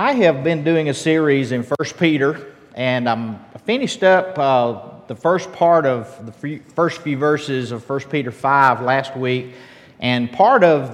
I have been doing a series in 1 Peter, and I finished up the first part of the first few verses of 1 Peter 5 last week, and part of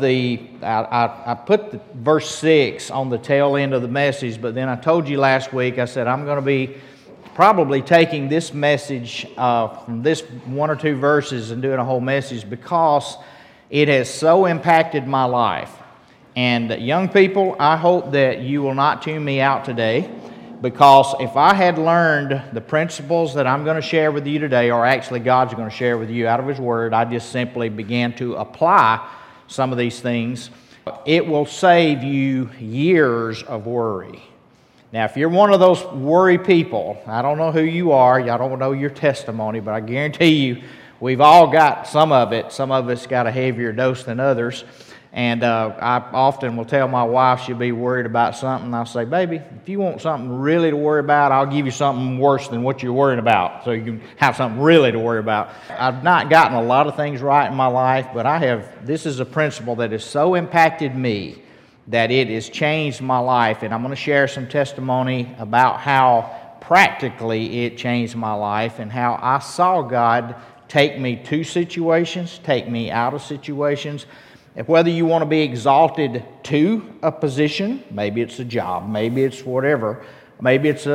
I put the verse 6 on the tail end of the message, but then I told you last week, I said I'm going to be probably taking this message from this one or two verses and doing a whole message because it has so impacted my life. And young people, I hope that you will not tune me out today, because if I had learned the principles that I'm going to share with you today, or actually God's going to share with you out of His Word, I just simply began to apply some of these things, it will save you years of worry. Now, if you're one of those worry people, I don't know who you are, I don't know your testimony, but I guarantee you we've all got some of it. Some of us got a heavier dose than others. And I often will tell my wife she'll be worried about something. I'll say, baby, if you want something really to worry about, I'll give you something worse than what you're worrying about, so you can have something really to worry about. I've not gotten a lot of things right in my life, but this is a principle that has so impacted me that it has changed my life. And I'm going to share some testimony about how practically it changed my life and how I saw God take me to situations, take me out of situations. Whether you want to be exalted to a position, maybe it's a job, maybe it's whatever, maybe it's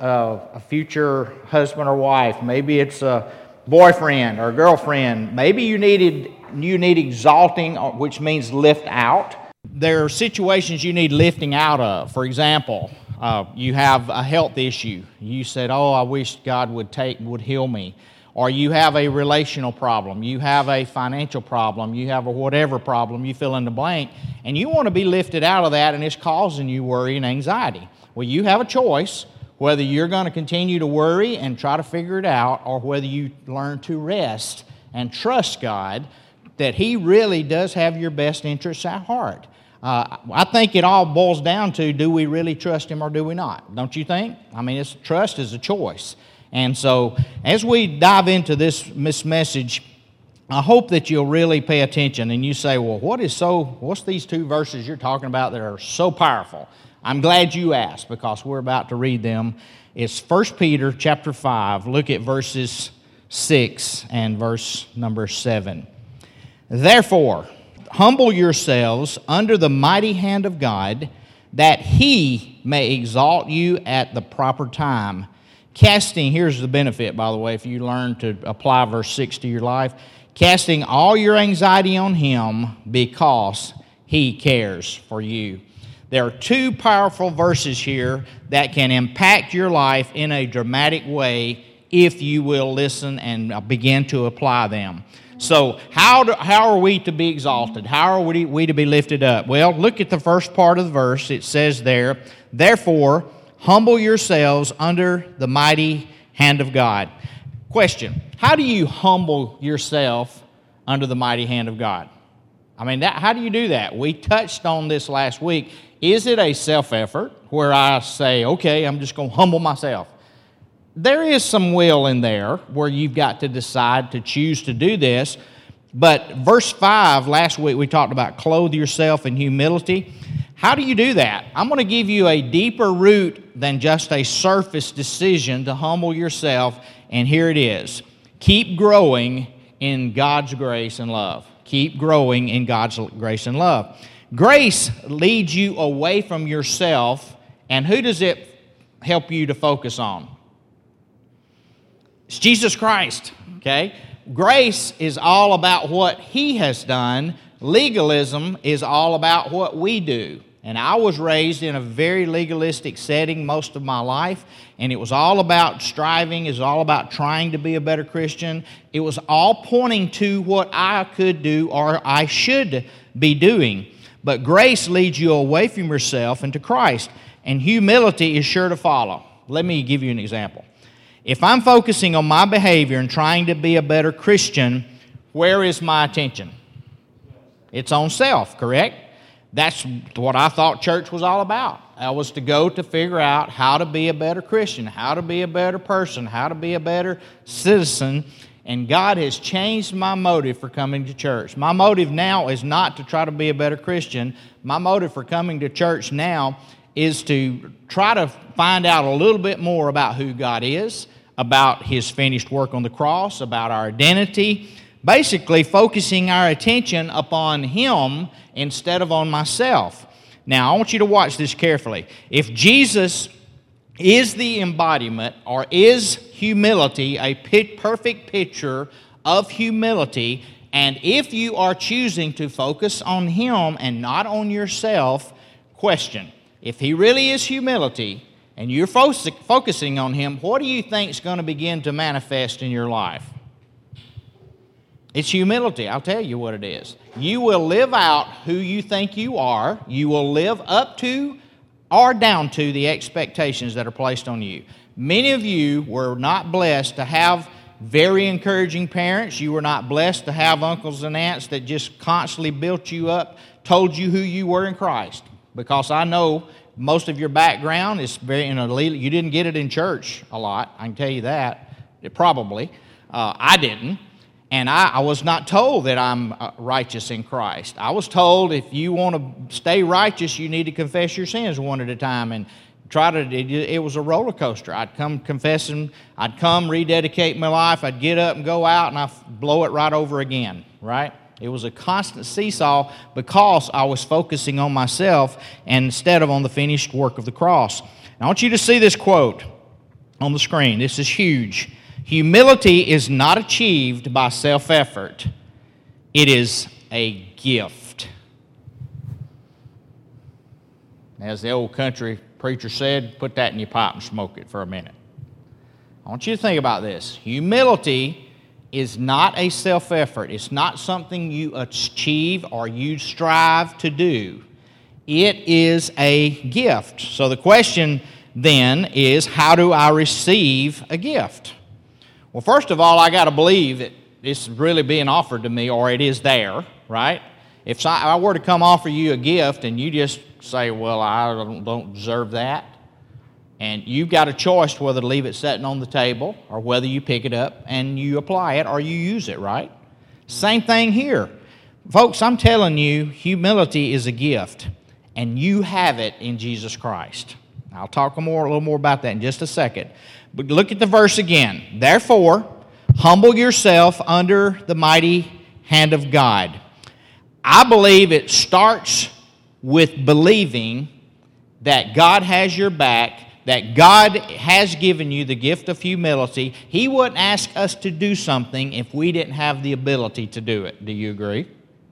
a future husband or wife, maybe it's a boyfriend or girlfriend, maybe you need exalting, which means lift out. There are situations you need lifting out of. For example, you have a health issue. You said, "Oh, I wish God would heal me." Or you have a relational problem, you have a financial problem, you have a whatever problem, you fill in the blank, and you want to be lifted out of that, and it's causing you worry and anxiety. Well, you have a choice whether you're going to continue to worry and try to figure it out, or whether you learn to rest and trust God that He really does have your best interests at heart. I think it all boils down to, do we really trust Him or do we not? Don't you think? I mean, trust is a choice. And so, as we dive into this message, I hope that you'll really pay attention and you say, well, what's these two verses you're talking about that are so powerful? I'm glad you asked, because we're about to read them. It's 1 Peter chapter 5. Look at verses 6 and verse number 7. Therefore, humble yourselves under the mighty hand of God, that He may exalt you at the proper time. Casting, here's the benefit, by the way, if you learn to apply verse 6 to your life. Casting all your anxiety on Him, because He cares for you. There are two powerful verses here that can impact your life in a dramatic way if you will listen and begin to apply them. So how are we to be exalted? How are we to be lifted up? Well, look at the first part of the verse. It says there, therefore, humble yourselves under the mighty hand of God. Question, how do you humble yourself under the mighty hand of God? I mean, how do you do that? We touched on this last week. Is it a self-effort where I say, okay, I'm just going to humble myself? There is some will in there where you've got to decide to choose to do this. But verse 5, last week we talked about clothe yourself in humility. How do you do that? I'm going to give you a deeper root than just a surface decision to humble yourself, and here it is. Keep growing in God's grace and love. Keep growing in God's grace and love. Grace leads you away from yourself, and who does it help you to focus on? It's Jesus Christ, okay? Grace is all about what He has done. Legalism is all about what we do. And I was raised in a very legalistic setting most of my life, and it was all about striving, it was all about trying to be a better Christian. It was all pointing to what I could do or I should be doing. But grace leads you away from yourself and to Christ, and humility is sure to follow. Let me give you an example. If I'm focusing on my behavior and trying to be a better Christian, where is my attention? It's on self, correct? That's what I thought church was all about. I was to go to figure out how to be a better Christian, how to be a better person, how to be a better citizen. And God has changed my motive for coming to church. My motive now is not to try to be a better Christian. My motive for coming to church now is to try to find out a little bit more about who God is, about His finished work on the cross, about our identity, basically focusing our attention upon Him instead of on myself. Now, I want you to watch this carefully. If Jesus is the embodiment, or is humility a perfect picture of humility, and if you are choosing to focus on Him and not on yourself, question, if He really is humility and you're focusing on Him, what do you think is going to begin to manifest in your life? It's humility. I'll tell you what it is. You will live out who you think you are. You will live up to or down to the expectations that are placed on you. Many of you were not blessed to have very encouraging parents. You were not blessed to have uncles and aunts that just constantly built you up, told you who you were in Christ. Because I know most of your background is very you didn't get it in church a lot. I can tell you that. Probably. I didn't. And I was not told that I'm righteous in Christ. I was told if you want to stay righteous, you need to confess your sins one at a time and it was a roller coaster. I'd come confessing, I'd come rededicate my life, I'd get up and go out and I'd blow it right over again, right? It was a constant seesaw because I was focusing on myself instead of on the finished work of the cross. Now, I want you to see this quote on the screen. This is huge. Humility is not achieved by self-effort. It is a gift. As the old country preacher said, put that in your pipe and smoke it for a minute. I want you to think about this. Humility is not a self-effort. It's not something you achieve or you strive to do. It is a gift. So the question then is, how do I receive a gift? Well, first of all, I got to believe that it's really being offered to me or it is there, right? If I were to come offer you a gift and you just say, well, I don't deserve that, and you've got a choice whether to leave it sitting on the table or whether you pick it up and you apply it or you use it, right? Same thing here. Folks, I'm telling you, humility is a gift, and you have it in Jesus Christ. I'll talk a little more about that in just a second. But look at the verse again. Therefore, humble yourself under the mighty hand of God. I believe it starts with believing that God has your back, that God has given you the gift of humility. He wouldn't ask us to do something if we didn't have the ability to do it. Do you agree?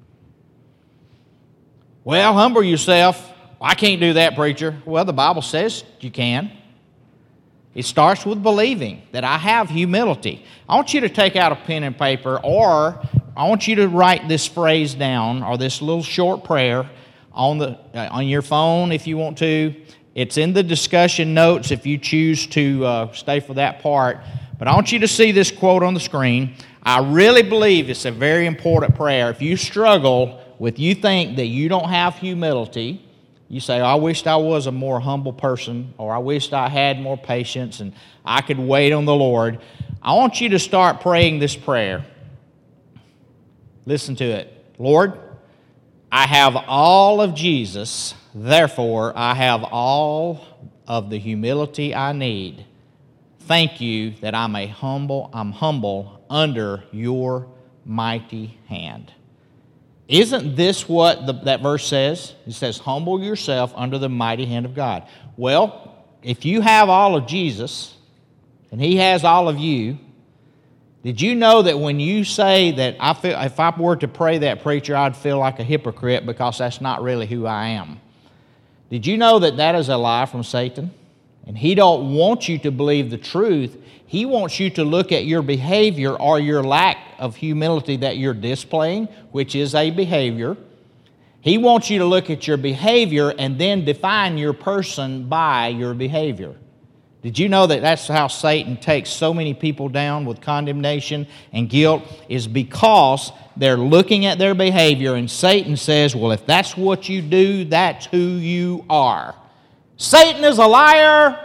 Well, humble yourself. I can't do that, preacher. Well, the Bible says you can. It starts with believing that I have humility. I want you to take out a pen and paper, or I want you to write this phrase down, or this little short prayer on your phone if you want to. It's in the discussion notes if you choose to stay for that part. But I want you to see this quote on the screen. I really believe it's a very important prayer. If you struggle with, you think that you don't have humility, you say, I wished I was a more humble person, or I wished I had more patience and I could wait on the Lord. I want you to start praying this prayer. Listen to it. Lord, I have all of Jesus, therefore I have all of the humility I need. Thank you that I'm humble under your mighty hand. Isn't this what that verse says? It says, humble yourself under the mighty hand of God. Well, if you have all of Jesus, and He has all of you, did you know that when you say that if I were to pray that, preacher, I'd feel like a hypocrite because that's not really who I am? Did you know that that is a lie from Satan? And he don't want you to believe the truth. He wants you to look at your behavior or your lack of humility that you're displaying, which is a behavior. He wants you to look at your behavior and then define your person by your behavior. Did you know that that's how Satan takes so many people down with condemnation and guilt, is because they're looking at their behavior, and Satan says, well, if that's what you do, that's who you are. Satan is a liar.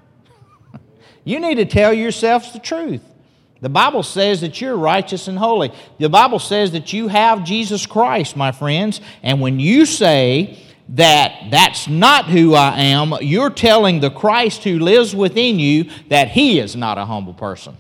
You need to tell yourselves the truth. The Bible says that you're righteous and holy. The Bible says that you have Jesus Christ, my friends. And when you say that that's not who I am, you're telling the Christ who lives within you that He is not a humble person.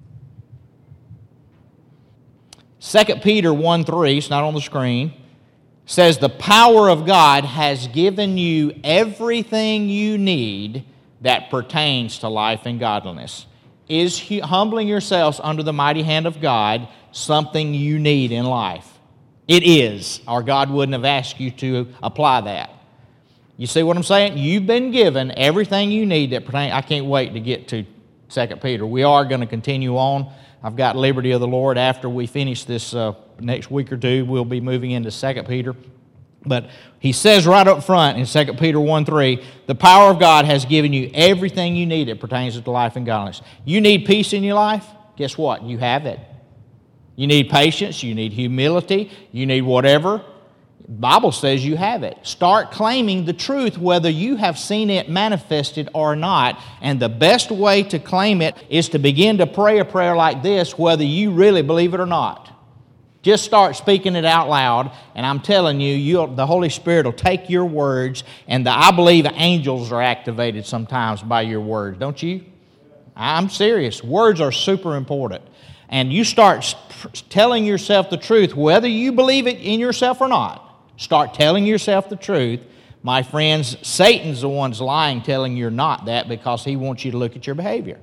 2 Peter 1:3, it's not on the screen, says the power of God has given you everything you need that pertains to life and godliness. Is humbling yourselves under the mighty hand of God something you need in life? It is, or God wouldn't have asked you to apply that. You see what I'm saying? You've been given everything you need that pertains. I can't wait to get to 2 Peter. We are going to continue on. I've got liberty of the Lord. After we finish this next week or two, we'll be moving into 2 Peter. But he says right up front in 2 Peter 1:3, the power of God has given you everything you need that pertains to life and godliness. You need peace in your life? Guess what? You have it. You need patience. You need humility. You need whatever. The Bible says you have it. Start claiming the truth whether you have seen it manifested or not. And the best way to claim it is to begin to pray a prayer like this whether you really believe it or not. Just start speaking it out loud, and I'm telling you, the Holy Spirit will take your words, and I believe angels are activated sometimes by your words, don't you? I'm serious. Words are super important. And you start telling yourself the truth, whether you believe it in yourself or not. Start telling yourself the truth. My friends, Satan's the one's lying, telling you're not that because he wants you to look at your behavior.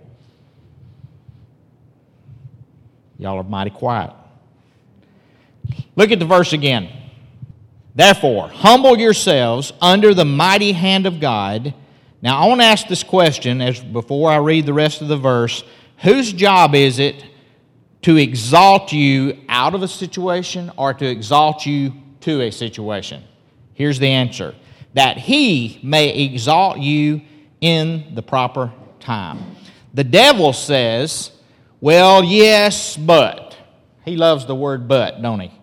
Y'all are mighty quiet. Look at the verse again. Therefore, humble yourselves under the mighty hand of God. Now, I want to ask this question before I read the rest of the verse. Whose job is it to exalt you out of a situation or to exalt you to a situation? Here's the answer. That He may exalt you in the proper time. The devil says, well, yes, but. He loves the word but, don't he?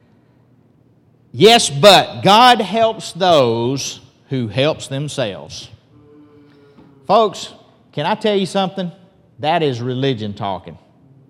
Yes, but God helps those who helps themselves. Folks, can I tell you something? That is religion talking.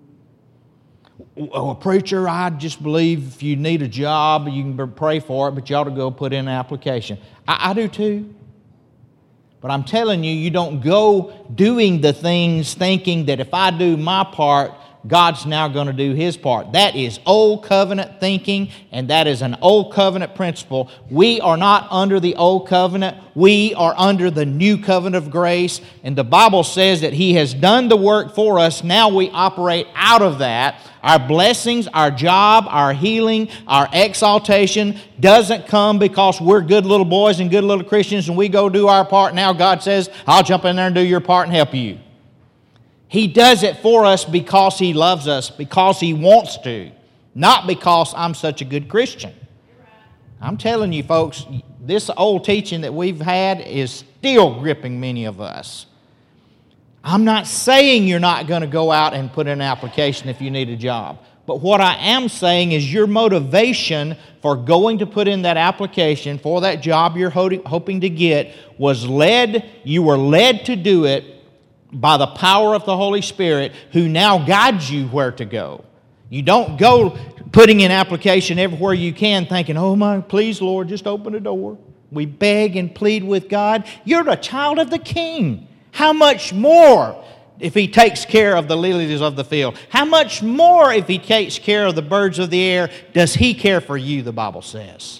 Oh, preacher, I just believe if you need a job, you can pray for it, but you ought to go put in an application. I do too. But I'm telling you, you don't go doing the things thinking that if I do my part, God's now going to do His part. That is old covenant thinking, and that is an old covenant principle. We are not under the old covenant. We are under the new covenant of grace, and the Bible says that He has done the work for us. Now we operate out of that. Our blessings, our job, our healing, our exaltation doesn't come because we're good little boys and good little Christians and we go do our part. Now God says, I'll jump in there and do your part and help you. He does it for us because He loves us, because He wants to, not because I'm such a good Christian. I'm telling you, folks, this old teaching that we've had is still gripping many of us. I'm not saying you're not going to go out and put in an application if you need a job. But what I am saying is your motivation for going to put in that application for that job you're hoping to get you were led to do it by the power of the Holy Spirit who now guides you where to go. You don't go putting in application everywhere you can thinking, oh my, please Lord, just open the door. We beg and plead with God. You're a child of the King. How much more if He takes care of the lilies of the field? How much more if He takes care of the birds of the air does He care for you, the Bible says.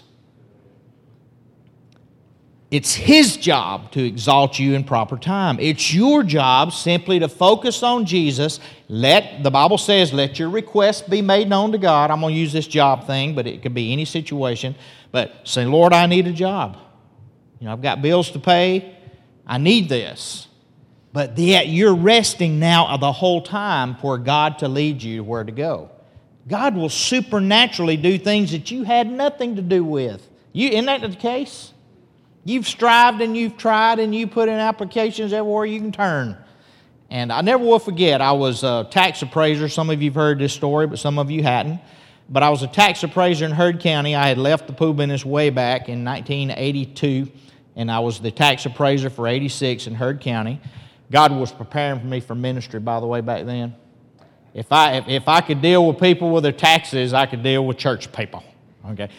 It's His job to exalt you in proper time. It's your job simply to focus on Jesus. The Bible says, let your requests be made known to God. I'm going to use this job thing, but it could be any situation. But say, Lord, I need a job. I've got bills to pay. I need this. But yet you're resting now the whole time for God to lead you where to go. God will supernaturally do things that you had nothing to do with. Isn't that the case? You've strived and you've tried and you put in applications everywhere you can turn. And I never will forget, I was a tax appraiser. Some of you have heard this story, but some of you hadn't. But I was a tax appraiser in Heard County. I had left the pool business way back in 1982, and I was the tax appraiser for 86 in Heard County. God was preparing for me for ministry, by the way, back then. If I could deal with people with their taxes, I could deal with church people. Okay.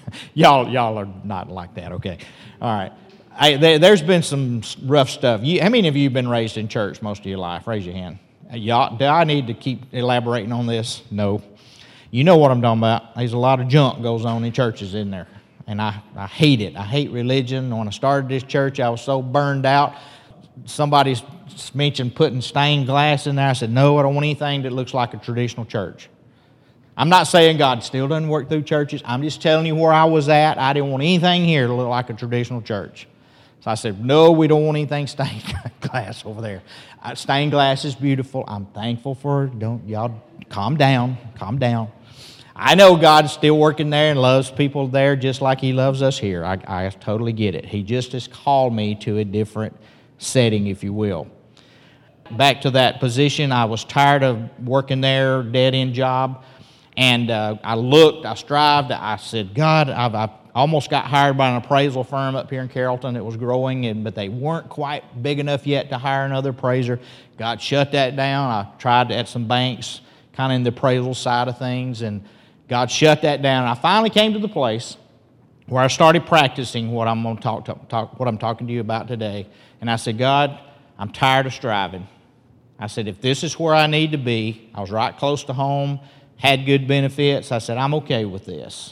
Y'all are not like that, okay. All right. There's been some rough stuff. How many of you have been raised in church most of your life? Raise your hand. Y'all, do I need to keep elaborating on this? No. You know what I'm talking about. There's a lot of junk goes on in churches in there. And I hate it. I hate religion. When I started this church, I was so burned out. Somebody's mentioned putting stained glass in there. I said, no, I don't want anything that looks like a traditional church. I'm not saying God still doesn't work through churches. I'm just telling you where I was at. I didn't want anything here to look like a traditional church. So I said, no, we don't want anything stained glass over there. Stained glass is beautiful. I'm thankful for it. Y'all calm down. Calm down. I know God's still working there and loves people there just like He loves us here. I totally get it. He just has called me to a different setting, if you will. Back to that position, I was tired of working there, dead-end job. And I strived. I said, God, I almost got hired by an appraisal firm up here in Carrollton that was growing, but they weren't quite big enough yet to hire another appraiser. God shut that down. I tried at some banks, kind of in the appraisal side of things, and God shut that down. I finally came to the place where I started practicing what I'm going to what I'm talking to you about today. And I said, God, I'm tired of striving. I said, if this is where I need to be, I was right close to home, had good benefits. I said, I'm okay with this.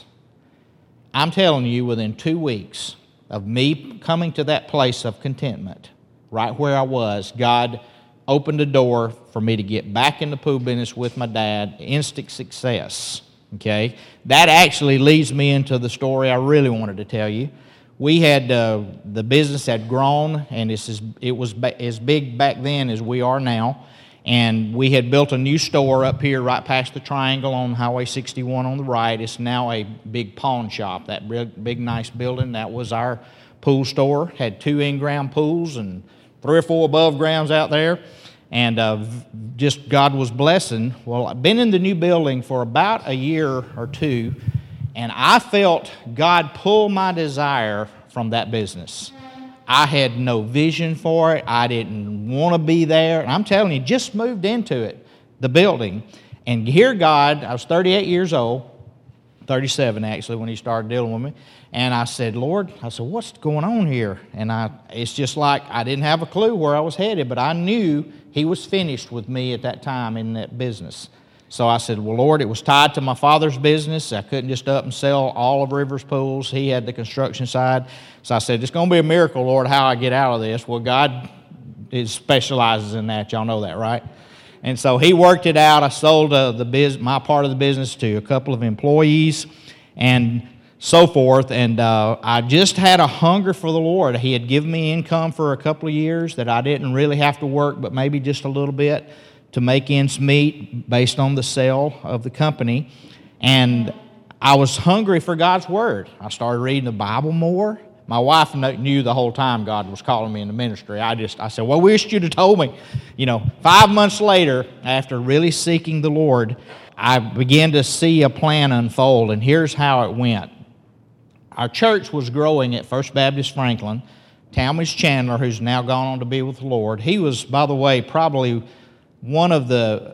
I'm telling you, within 2 weeks of me coming to that place of contentment, right where I was, God opened a door for me to get back in the pool business with my dad. Instant success. Okay, that actually leads me into the story I really wanted to tell you. We had the business had grown, and it was as big back then as we are now. And we had built a new store up here right past the Triangle on Highway 61 on the right. It's now a big pawn shop. That big nice building, that was our pool store. Had 2 in-ground pools and 3 or 4 above grounds out there. And just God was blessing. Well, I've been in the new building for about a year or 2, and I felt God pull my desire from that business. I had no vision for it. I didn't want to be there. And I'm telling you, just moved into it, the building. And here God, I was 38 years old, 37 actually when He started dealing with me. And I said, Lord, what's going on here? And it's just like I didn't have a clue where I was headed, but I knew He was finished with me at that time in that business. So I said, well, Lord, it was tied to my father's business. I couldn't just up and sell all of Rivers Pools. He had the construction side. So I said, it's going to be a miracle, Lord, how I get out of this. Well, God specializes in that. Y'all know that, right? And so He worked it out. I sold my part of the business to a couple of employees and so forth. And I just had a hunger for the Lord. He had given me income for a couple of years that I didn't really have to work, but maybe just a little bit to make ends meet based on the sale of the company. And I was hungry for God's Word. I started reading the Bible more. My wife knew the whole time God was calling me in the ministry. I said, well, we wished you'd have told me. 5 months later, after really seeking the Lord, I began to see a plan unfold, and here's how it went. Our church was growing at First Baptist Franklin. Talmadge Chandler, who's now gone on to be with the Lord, he was, by the way, probably one of the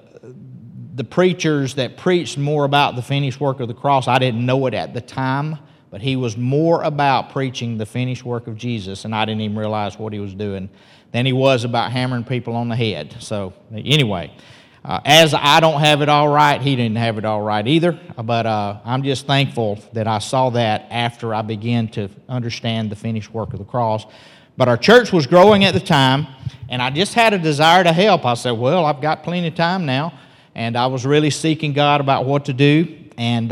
preachers that preached more about the finished work of the cross. I didn't know it at the time, but he was more about preaching the finished work of Jesus, and I didn't even realize what he was doing, than he was about hammering people on the head. So anyway, as I don't have it all right, he didn't have it all right either, but I'm just thankful that I saw that after I began to understand the finished work of the cross. But our church was growing at the time, and I just had a desire to help. I said, well, I've got plenty of time now, and I was really seeking God about what to do, and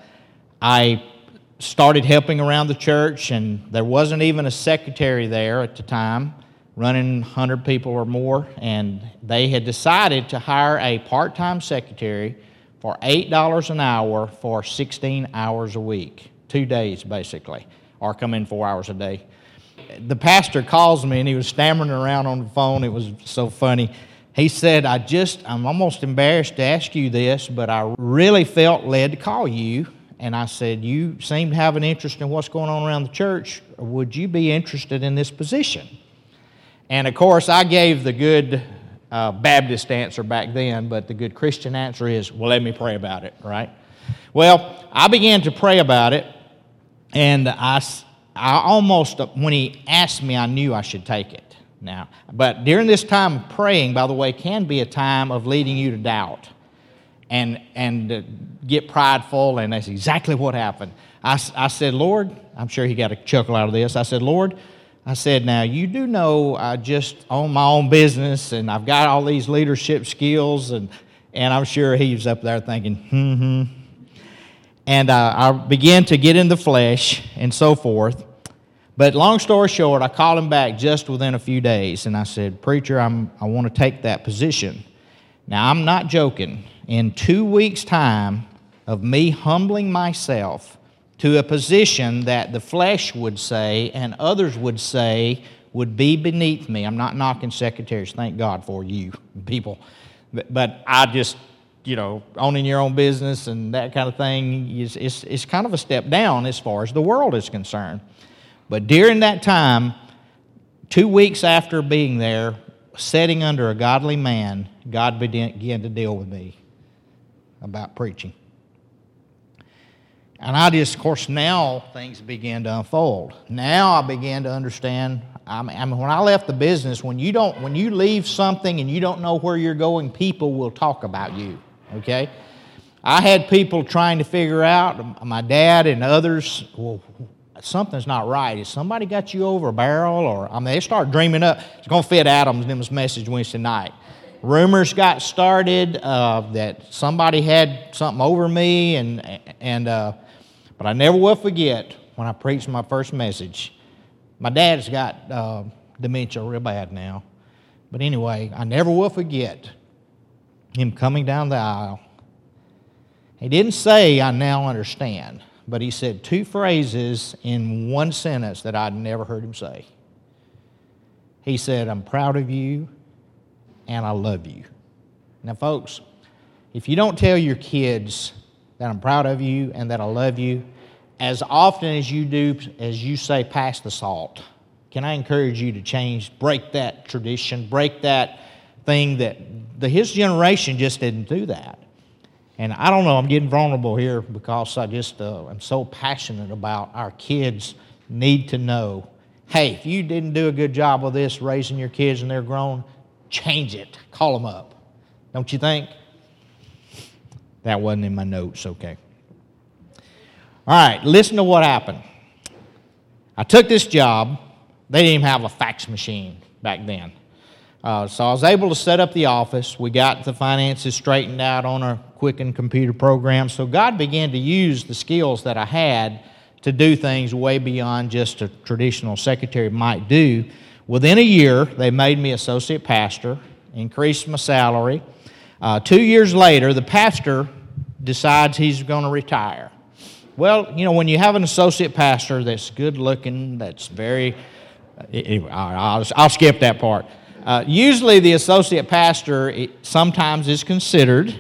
I started helping around the church, and there wasn't even a secretary there at the time, running 100 people or more, and they had decided to hire a part-time secretary for $8 an hour for 16 hours a week, 2 days basically, or come in 4 hours a day. The pastor calls me, and he was stammering around on the phone. It was so funny. He said, I'm almost embarrassed to ask you this, but I really felt led to call you. And I said, you seem to have an interest in what's going on around the church. Would you be interested in this position? And, of course, I gave the good Baptist answer back then, but the good Christian answer is, well, let me pray about it, right? Well, I began to pray about it, And I almost, when he asked me, I knew I should take it now. But during this time of praying, by the way, can be a time of leading you to doubt and get prideful, and that's exactly what happened. I said, Lord, I'm sure he got a chuckle out of this. I said, Lord, I said, now you do know I just own my own business and I've got all these leadership skills, and I'm sure he was up there thinking, And I began to get in the flesh and so forth. But long story short, I called him back just within a few days, and I said, Preacher, I want to take that position. Now, I'm not joking. In 2 weeks' time of me humbling myself to a position that the flesh would say and others would say would be beneath me. I'm not knocking secretaries. Thank God for you people. But I just, owning your own business and that kind of thing, it's kind of a step down as far as the world is concerned. But during that time, 2 weeks after being there, sitting under a godly man, God began to deal with me about preaching. And of course, now things began to unfold. Now I began to understand. When I left the business, when you leave something and you don't know where you're going, people will talk about you. Okay, I had people trying to figure out, my dad and others, well, something's not right. Has somebody got you over a barrel? Or they start dreaming up. It's going to fit Adams in his message Wednesday night. Rumors got started that somebody had something over me, but I never will forget when I preached my first message. My dad's got dementia real bad now. But anyway, I never will forget him coming down the aisle. He didn't say, I now understand, but he said 2 phrases in one sentence that I'd never heard him say. He said, I'm proud of you and I love you. Now, folks, if you don't tell your kids that I'm proud of you and that I love you, as often as you do, as you say, pass the salt, can I encourage you to change, break that tradition, break that thing that his generation just didn't do that. And I don't know, I'm getting vulnerable here because I just am so passionate about our kids need to know, hey, if you didn't do a good job of this raising your kids and they're grown, change it. Call them up. Don't you think? That wasn't in my notes, okay. All right, listen to what happened. I took this job. They didn't even have a fax machine back then. So I was able to set up the office. We got the finances straightened out on a Quicken computer program. So God began to use the skills that I had to do things way beyond just a traditional secretary might do. Within a year, they made me associate pastor, increased my salary. 2 years later, the pastor decides he's going to retire. Well, when you have an associate pastor that's good looking, that's very... Anyway, I'll skip that part. Usually the associate pastor sometimes is considered,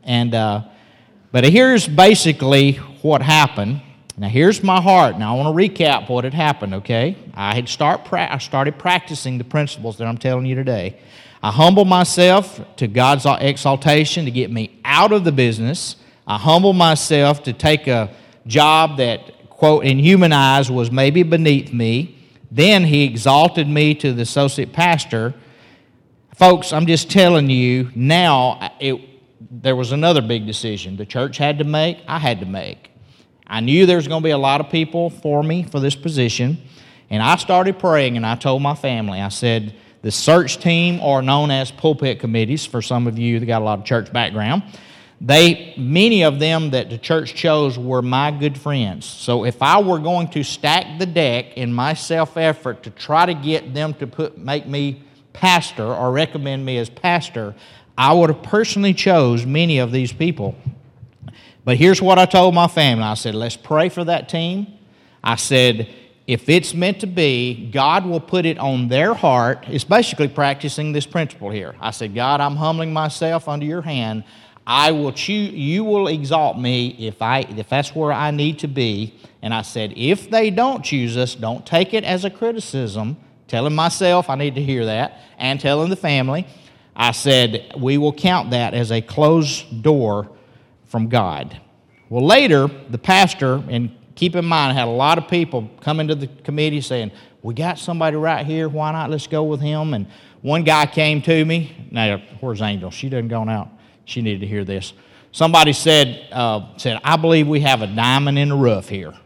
but here's basically what happened. Now here's my heart. Now I want to recap what had happened, okay? I started practicing the principles that I'm telling you today. I humbled myself to God's exaltation to get me out of the business. I humbled myself to take a job that, quote, in human eyes was maybe beneath me. Then he exalted me to the associate pastor. Folks, I'm just telling you, now there was another big decision the church had to make, I had to make. I knew there was going to be a lot of people for me for this position, and I started praying, and I told my family, I said, the search team, or known as pulpit committees, for some of you that got a lot of church background, many of them that the church chose were my good friends. So if I were going to stack the deck in my self-effort to try to get them to make me pastor or recommend me as pastor, I would have personally chose many of these people. But here's what I told my family. I said, let's pray for that team. I said, if it's meant to be, God will put it on their heart. It's basically practicing this principle here. I said, God, I'm humbling myself under your hand. I will choose. You will exalt me if that's where I need to be. And I said, if they don't choose us, don't take it as a criticism. Telling myself I need to hear that, and telling the family. I said, we will count that as a closed door from God. Well, later, the pastor, and keep in mind, I had a lot of people come into the committee saying, we got somebody right here, why not? Let's go with him. And one guy came to me. Now, where's Angel? She done gone out. She needed to hear this. Somebody said, I believe we have a diamond in the rough here.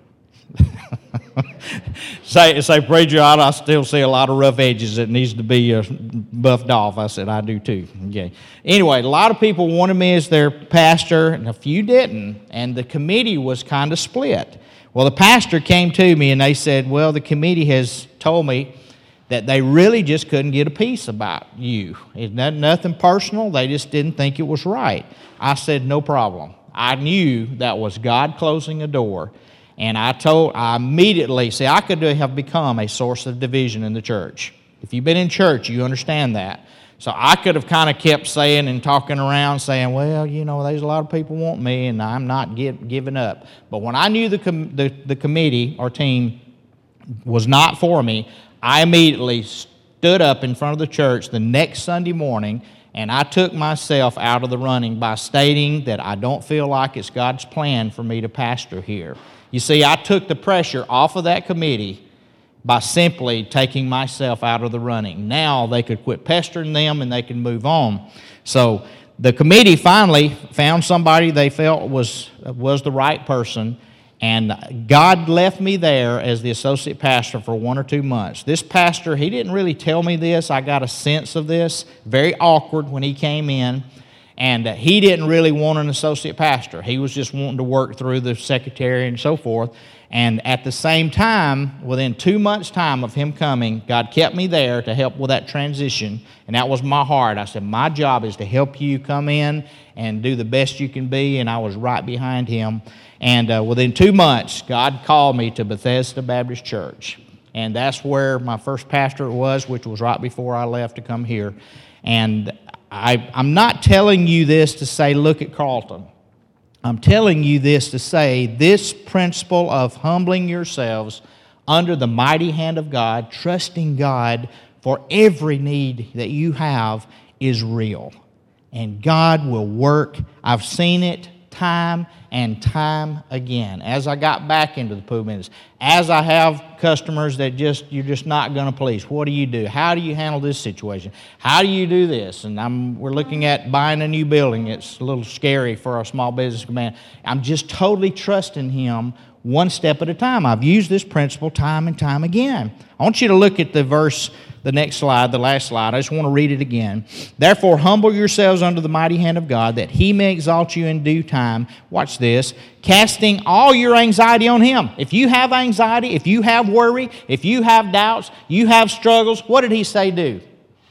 say, preacher, I still see a lot of rough edges that needs to be buffed off. I said, I do too. Okay. Anyway, a lot of people wanted me as their pastor, and a few didn't, and the committee was kind of split. Well, the pastor came to me, and they said, well, the committee has told me that they really just couldn't get a peace about you. It's nothing personal. They just didn't think it was right. I said, no problem. I knew that was God closing a door. And I immediately, I could have become a source of division in the church. If you've been in church, you understand that. So I could have kind of kept saying and talking around saying, well, there's a lot of people want me and I'm not giving up. But when I knew the committee or team was not for me, I immediately stood up in front of the church the next Sunday morning and I took myself out of the running by stating that I don't feel like it's God's plan for me to pastor here. You see, I took the pressure off of that committee by simply taking myself out of the running. Now they could quit pestering them and they can move on. So the committee finally found somebody they felt was the right person, and God left me there as the associate pastor for 1 or 2 months. This pastor, he didn't really tell me this. I got a sense of this. Very awkward when he came in. And he didn't really want an associate pastor. He was just wanting to work through the secretary and so forth. And at the same time, within 2 months' time of him coming, God kept me there to help with that transition. And that was my heart. I said, my job is to help you come in and do the best you can be. And I was right behind him. And within 2 months, God called me to Bethesda Baptist Church. And that's where my first pastorate was, which was right before I left to come here. And I'm not telling you this to say, look at Carlton. I'm telling you this to say this principle of humbling yourselves under the mighty hand of God, trusting God for every need that you have is real. And God will work. I've seen it time and time again. As I got back into the pool business, as I have customers that you're just not going to please, what do you do? How do you handle this situation? How do you do this? And we're looking at buying a new building. It's a little scary for a small business man. I'm just totally trusting Him one step at a time. I've used this principle time and time again. I want you to look at the verse, the next slide, the last slide. I just want to read it again. Therefore, humble yourselves under the mighty hand of God, that He may exalt you in due time. Watch this. Casting all your anxiety on Him. If you have anxiety, if you have worry, if you have doubts, you have struggles, what did He say do?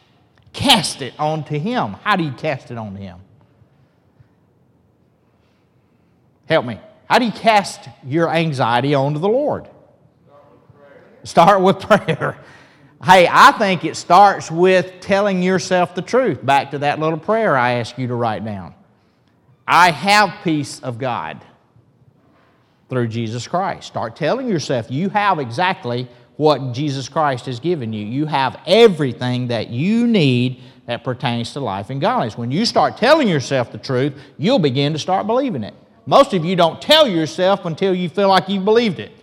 Cast it onto Him. How do you cast it onto Him? Help me. How do you cast your anxiety onto the Lord? Start with prayer. Hey, I think it starts with telling yourself the truth. Back to that little prayer I asked you to write down. I have peace of God through Jesus Christ. Start telling yourself you have exactly what Jesus Christ has given you. You have everything that you need that pertains to life and godliness. When you start telling yourself the truth, you'll begin to start believing it. Most of you don't tell yourself until you feel like you've believed it.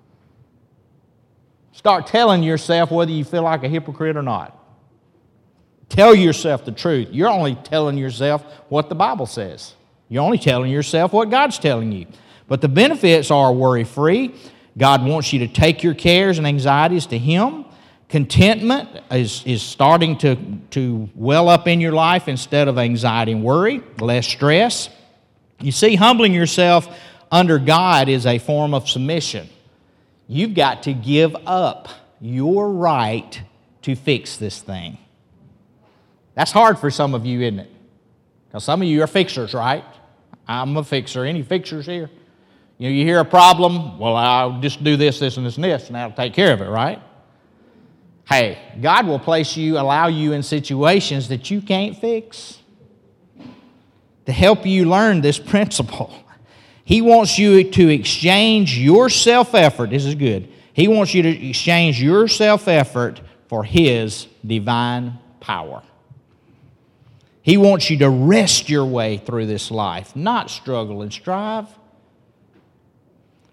Start telling yourself whether you feel like a hypocrite or not. Tell yourself the truth. You're only telling yourself what the Bible says. You're only telling yourself what God's telling you. But the benefits are worry-free. God wants you to take your cares and anxieties to Him. Contentment is starting to well up in your life instead of anxiety and worry. Less stress. You see, humbling yourself under God is a form of submission. You've got to give up your right to fix this thing. That's hard for some of you, isn't it? Because some of you are fixers, right? I'm a fixer. Any fixers here? You hear a problem, well, I'll just do this, this, and this, and this, and that'll take care of it, right? Hey, God will allow you in situations that you can't fix to help you learn this principle. He wants you to exchange your self-effort. This is good. He wants you to exchange your self-effort for His divine power. He wants you to rest your way through this life, not struggle and strive.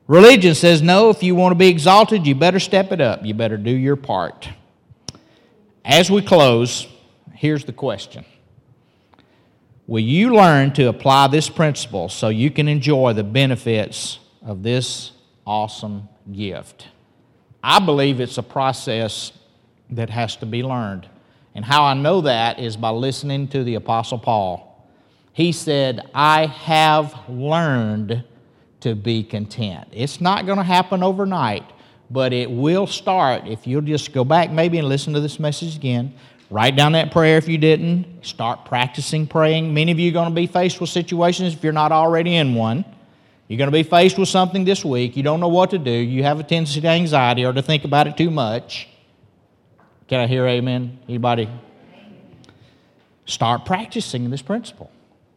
Religion says, no, if you want to be exalted, you better step it up. You better do your part. As we close, here's the question. Will you learn to apply this principle so you can enjoy the benefits of this awesome gift? I believe it's a process that has to be learned. And how I know that is by listening to the Apostle Paul. He said, I have learned to be content. It's not going to happen overnight, but it will start if you'll just go back maybe and listen to this message again. Write down that prayer if you didn't. Start practicing praying. Many of you are going to be faced with situations if you're not already in one. You're going to be faced with something this week. You don't know what to do. You have a tendency to anxiety or to think about it too much. Can I hear amen? Anybody? Start practicing this principle.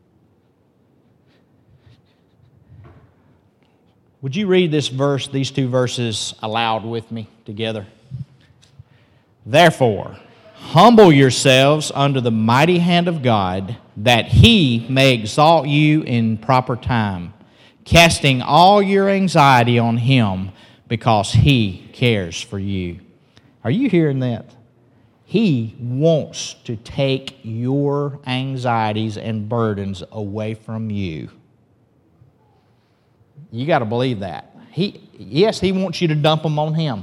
Would you read this verse, these two verses aloud with me together? Therefore, humble yourselves under the mighty hand of God, that He may exalt you in proper time, casting all your anxiety on Him, because He cares for you. Are you hearing that? He wants to take your anxieties and burdens away from you. You got to believe that. Yes, He wants you to dump them on Him.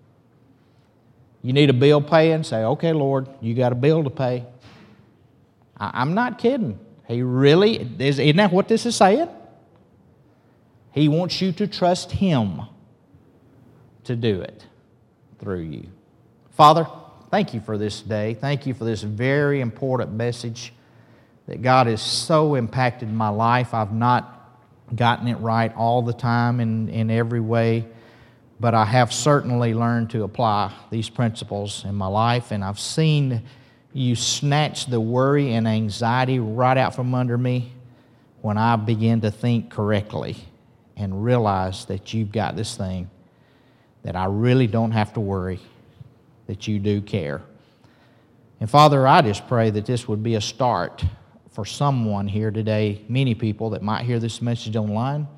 You need a bill paying, say, okay, Lord, you got a bill to pay. I'm not kidding. He really, isn't that what this is saying? He wants you to trust Him to do it through you. Father, thank you for this day. Thank you for this very important message that God has so impacted my life. I've not gotten it right all the time in every way, but I have certainly learned to apply these principles in my life, and I've seen you snatch the worry and anxiety right out from under me when I begin to think correctly and realize that you've got this thing, that I really don't have to worry, that you do care. And Father, I just pray that this would be a start for someone here today, many people that might hear this message online,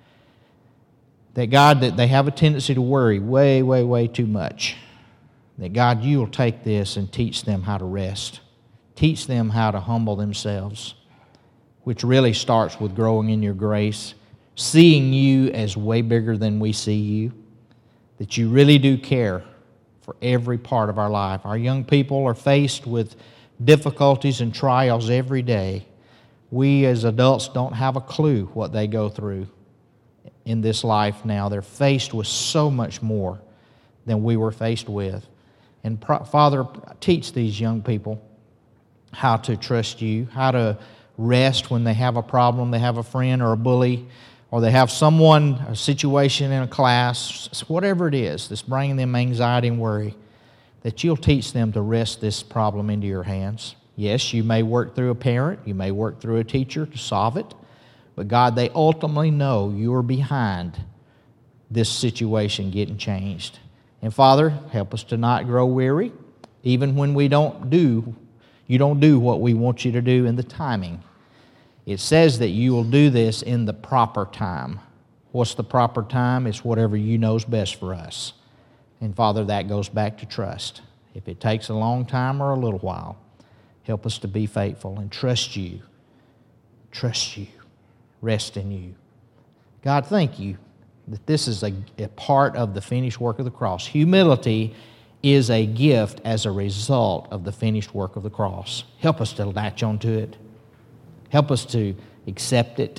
that God, that they have a tendency to worry way too much. That God, you'll take this and teach them how to rest. Teach them how to humble themselves, which really starts with growing in your grace, seeing you as way bigger than we see you, that you really do care for every part of our life. Our young people are faced with difficulties and trials every day. We as adults don't have a clue what they go through in this life now. They're faced with so much more than we were faced with. And Father, teach these young people how to trust you, how to rest when they have a problem, they have a friend or a bully, or they have someone, a situation in a class, whatever it is that's bringing them anxiety and worry, that you'll teach them to rest this problem into your hands. Yes, you may work through a parent, you may work through a teacher to solve it, but God, they ultimately know you're behind this situation getting changed. And Father, help us to not grow weary, even when you don't do what we want you to do in the timing. It says that you will do this in the proper time. What's the proper time? It's whatever you know is best for us. And Father, that goes back to trust. If it takes a long time or a little while, help us to be faithful and trust you. Trust you. Rest in you. God, thank you that this is a part of the finished work of the cross. Humility is a gift as a result of the finished work of the cross. Help us to latch onto it. Help us to accept it.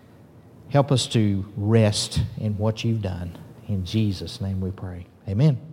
Help us to rest in what you've done. In Jesus' name we pray. Amen.